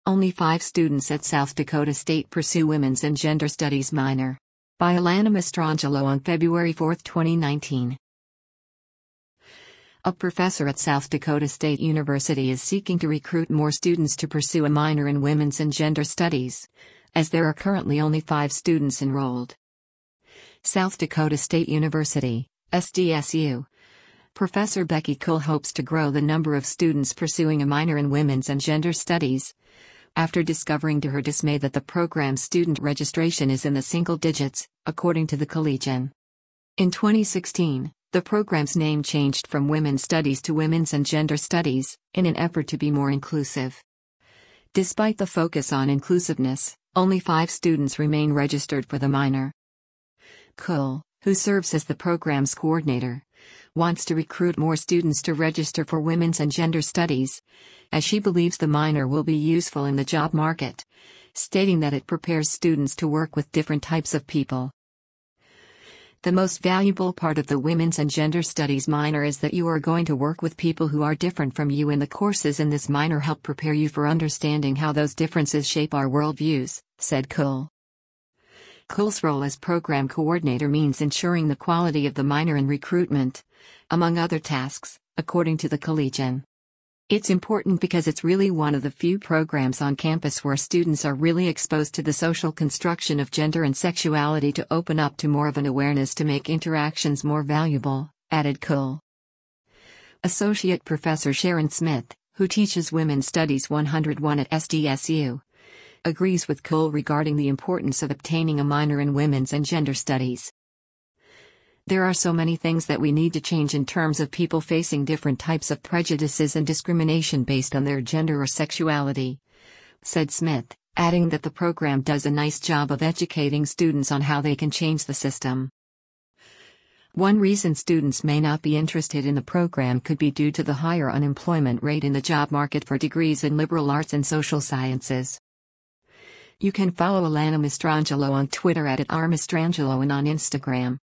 Only 5 students at South Dakota State pursue Women's and Gender Studies minor. By Alana Mastrangelo on February 4, 2019. A professor at South Dakota State University is seeking to recruit more students to pursue a minor in Women's and Gender Studies, as there are currently only 5 students enrolled. South Dakota State University, SDSU. Professor Becky Kull hopes to grow the number of students pursuing a minor in Women's and Gender Studies, after discovering to her dismay that the program's student registration is in the single digits, according to the Collegian. In 2016, the program's name changed from Women's Studies to Women's and Gender Studies, in an effort to be more inclusive. Despite the focus on inclusiveness, only 5 students remain registered for the minor. Kull, who serves as the program's coordinator, wants to recruit more students to register for Women's and Gender Studies, as she believes the minor will be useful in the job market, stating that it prepares students to work with different types of people. The most valuable part of the Women's and Gender Studies minor is that you are going to work with people who are different from you, and the courses in this minor help prepare you for understanding how those differences shape our worldviews, said Kull. Kull's role as program coordinator means ensuring the quality of the minor in recruitment, among other tasks, according to the Collegian. It's important because it's really one of the few programs on campus where students are really exposed to the social construction of gender and sexuality to open up to more of an awareness to make interactions more valuable, added Kull. Associate Professor Sharon Smith, who teaches Women's Studies 101 at SDSU, agrees with Kull regarding the importance of obtaining a minor in Women's and Gender Studies. There are so many things that we need to change in terms of people facing different types of prejudices and discrimination based on their gender or sexuality, said Smith, adding that the program does a nice job of educating students on how they can change the system. One reason students may not be interested in the program could be due to the higher unemployment rate in the job market for degrees in liberal arts and social sciences. You can follow Alana Mastrangelo on Twitter @rmastrangelo and on Instagram